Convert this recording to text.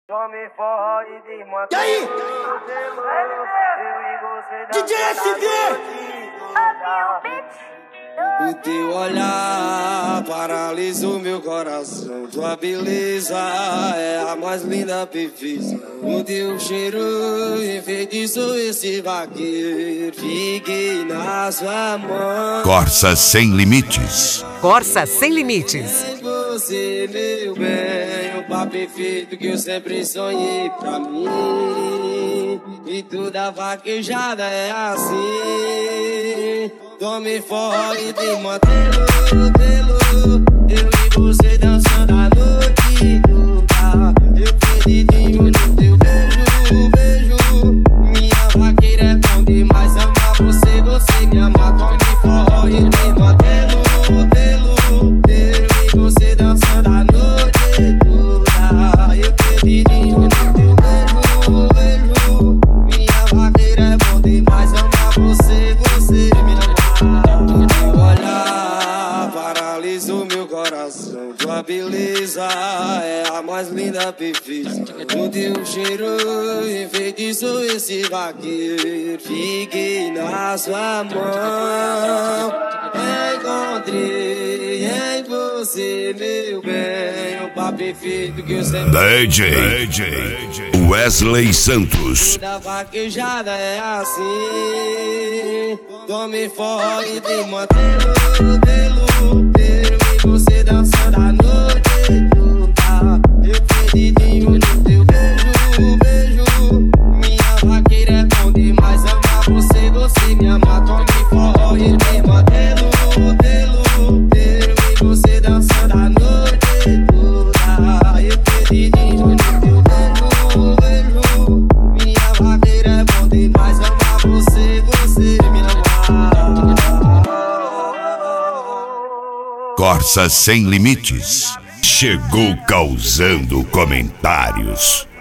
Tome forró e desmantela. E aí? DJ SD! O teu olhar paralisou meu coração. Tua beleza é a mais linda perfeição. O teu cheiro enfeitiçou esse vaqueiro. Fiquei na sua mão. Corsa Sem Limites. Corsa Sem Limites. Você, meu bem, o papo perfeito que eu sempre sonhei pra mim. E toda vaquejada é assim. Tome forró e desmantelo, eu e você dançando a noite toda. Eu perdidinho no teu beijo. Minha vaqueira é bom demais, amar você, você me ama. Tome forró e desmantelo, eu e você dançando a noite toda. Eu perdidinho no teu beijo. Minha vaqueira é bom demais, amar você, você me ama. Teu olhar paralisou meu coração. Tua beleza é a mais linda perfeição. O teu cheiro enfeitiçou esse vaqueiro. Fiquei na sua mão. Encontrei em você, meu bem, o papo perfeito que eu sempre DJ Wesley Santos. da vaquejada é assim. Tome forró e desmantelo, eu e você dançando a noite toda. Eu perdidinho no teu beijo. Minha vaqueira é bom demais, amar você, você me ama. Tome forró e desmantelo, eu e você dançando a noite toda. Eu perdidinho no teu beijo. Minha vaqueira é bom demais, amar você, você me ama. Corsa Sem Limites. Chegou causando comentários.